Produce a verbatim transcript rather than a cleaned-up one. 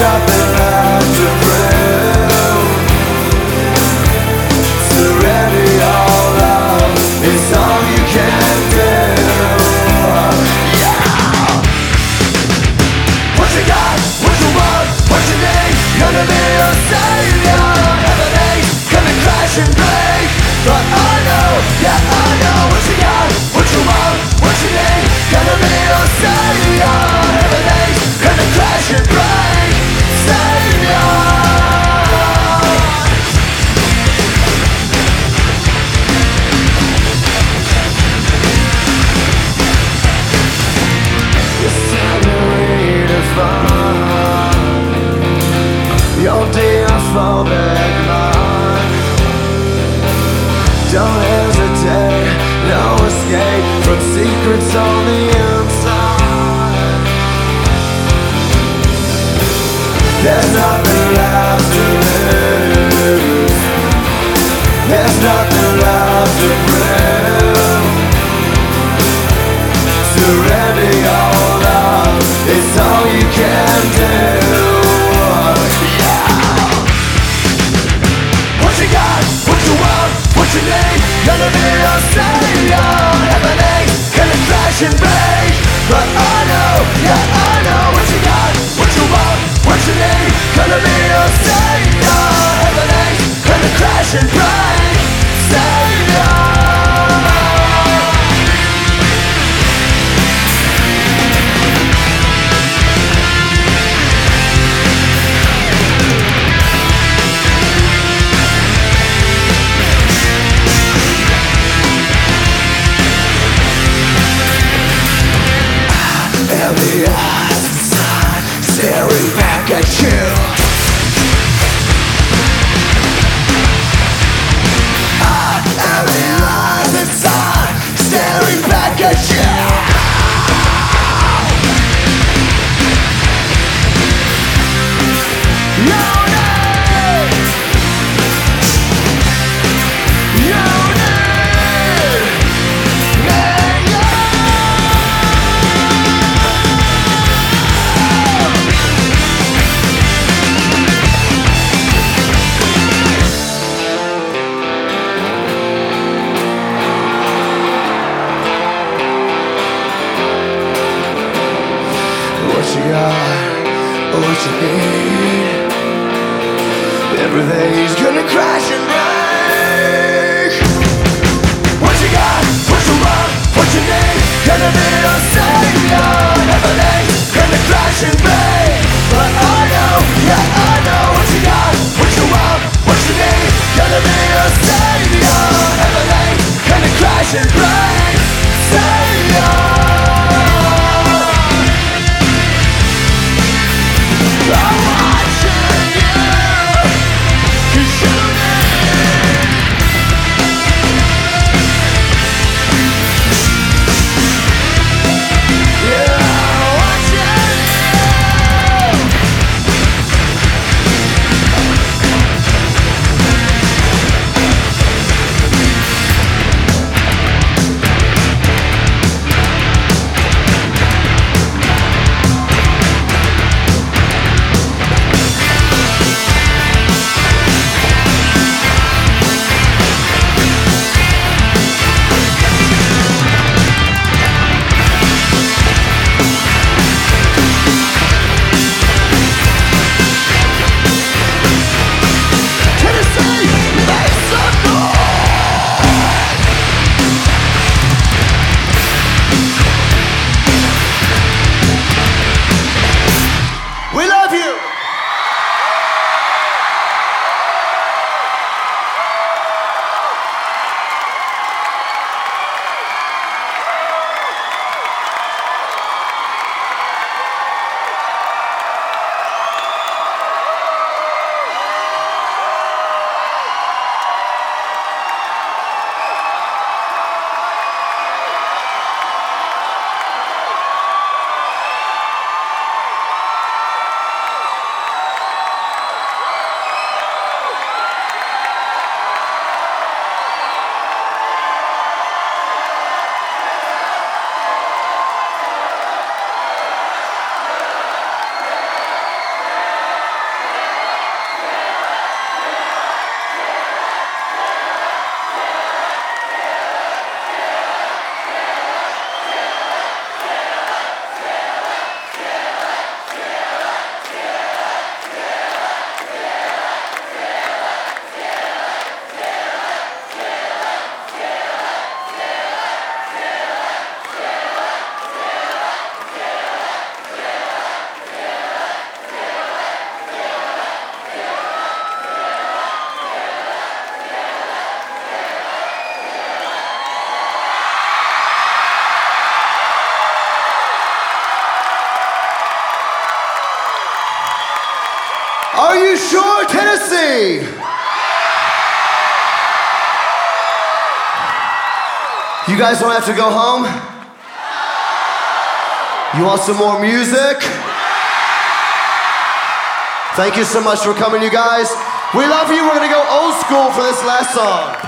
nothing left to prove. Surrender your love, it's all you can do. Yeah. What you got, what you want, what you need, gonna be a savior. Everything's gonna crash and break, but I know, yeah I know. What you got, what you want, what you need, gonna be a savior. Everything's gonna crash and break, savior. It's time to redefine your deophobic mind. Don't hesitate, no escape from secrets on the inside. There's nothing left to lose. There's nothing left to prove. Surrender your love, it's all you can do. Yeah. What you got, what you want, what you need, gonna be a savior. Everything's gonna crash and break, but I know, yeah I know. What you got, what you want, what you need, gonna be a savior. Everything's gonna crash and break, savior. And the eyes inside staring back at you. I am the eyes inside staring back at you. You need, you need, need you. What you got, what you need, everything's gonna crash and break. What you got, what you want, what you need, gonna be a savior. Everything's gonna crash and break, but I know, yeah I know. What you got, what you want, what you need, gonna be a savior. Everything's gonna crash and break, savior. I'm watching you, 'cause you need Tennessee. You guys don't have to go home? You want some more music? Thank you so much for coming, you guys. We love you. We're gonna go old school for this last song.